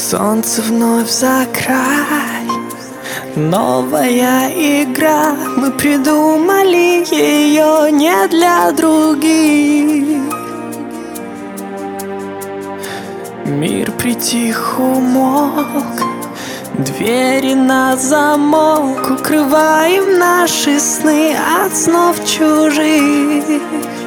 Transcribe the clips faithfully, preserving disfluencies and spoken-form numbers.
Солнце вновь за край, новая игра. Мы придумали ее не для других. Мир притих, умолк, двери на замок. Укрываем наши сны от снов чужих.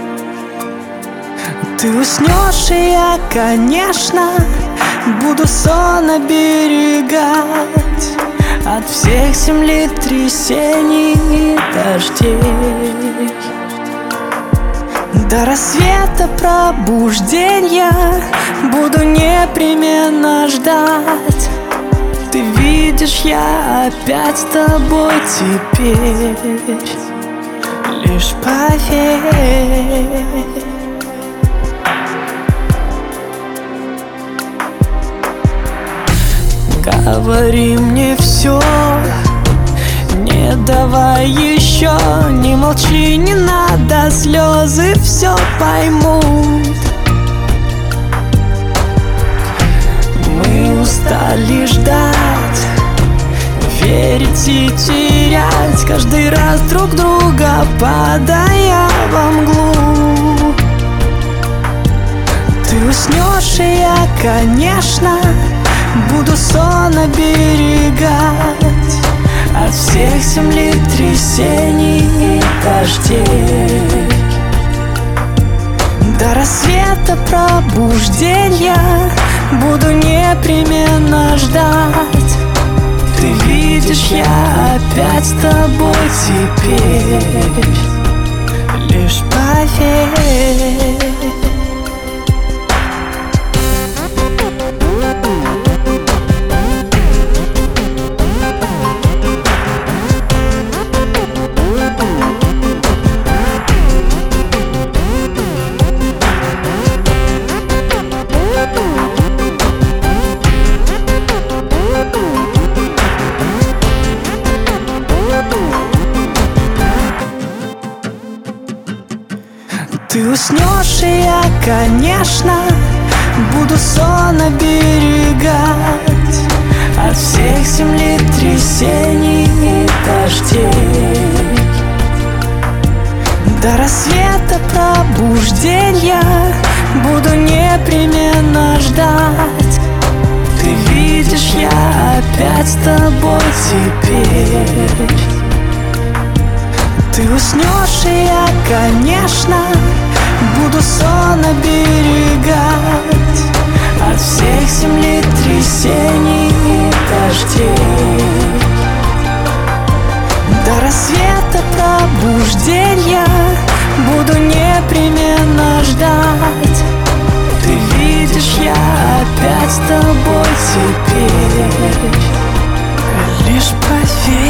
Ты уснешь, и я, конечно, буду сон оберегать от всех землетрясений и дождей. До рассвета пробуждения буду непременно ждать. Ты видишь, я опять с тобой теперь. Лишь поверь. Говори мне все, не давай еще. Не молчи, не надо, слезы все поймут. Мы устали ждать, верить и терять, каждый раз друг друга падая во мглу. Ты уснешь, и я, конечно, буду сон оберегать от всех землетрясений и дождей. До рассвета пробуждения буду непременно ждать. Ты видишь, я опять с тобой теперь. Лишь поверь. Ты уснешь, и я, конечно, буду сон оберегать от всех землетрясений и дождей. До рассвета пробуждения буду непременно ждать. Ты видишь, я опять с тобой теперь. Ты уснешь, и я, конечно, буду сон оберегать от всех землетрясений и дождей. До рассвета пробуждения буду непременно ждать. Ты видишь, я опять с тобой теперь. Лишь поверь.